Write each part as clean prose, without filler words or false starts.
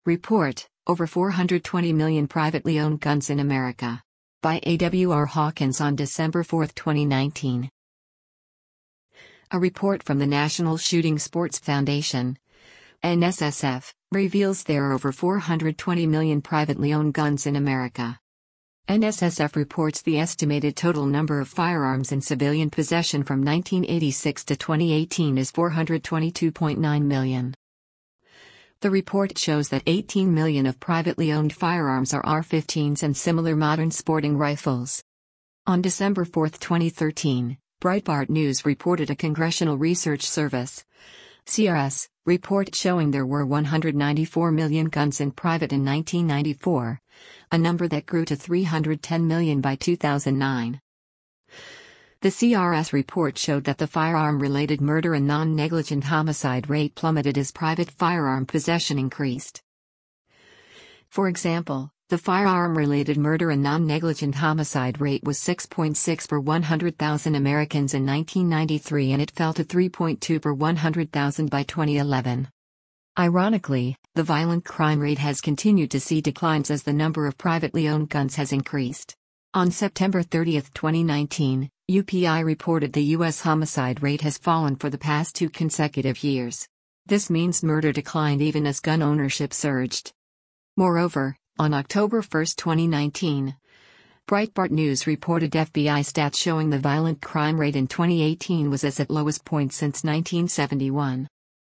Report, Over 420 Million Privately Owned Guns in America. By A.W.R. Hawkins on December 4, 2019. A report from the National Shooting Sports Foundation, NSSF, reveals there are over 420 million privately owned guns in America. NSSF reports the estimated total number of firearms in civilian possession from 1986 to 2018 is 422.9 million. The report shows that 18 million of privately owned firearms are AR-15s and similar modern sporting rifles. On December 4, 2013, Breitbart News reported a Congressional Research Service (CRS) report showing there were 194 million guns in private in 1994, a number that grew to 310 million by 2009. The CRS report showed that the firearm-related murder and non-negligent homicide rate plummeted as private firearm possession increased. For example, the firearm-related murder and non-negligent homicide rate was 6.6 per 100,000 Americans in 1993 and it fell to 3.2 per 100,000 by 2011. Ironically, the violent crime rate has continued to see declines as the number of privately owned guns has increased. On September 30, 2019, UPI reported the U.S. homicide rate has fallen for the past 2 consecutive years. This means murder declined even as gun ownership surged. Moreover, on October 1, 2019, Breitbart News reported FBI stats showing the violent crime rate in 2018 was at its lowest point since 1971.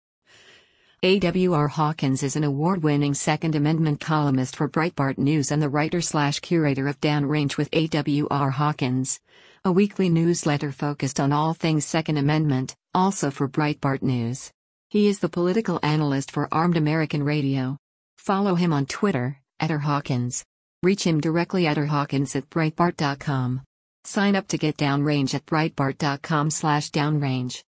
A.W.R. Hawkins is an award-winning Second Amendment columnist for Breitbart News and the writer/curator of Downrange with A.W.R. Hawkins, a weekly newsletter focused on all things Second Amendment, also for Breitbart News. He is the political analyst for Armed American Radio. Follow him on Twitter, @RHawkins. Reach him directly at rhawkins@breitbart.com. Sign up to get Downrange at breitbart.com/downrange.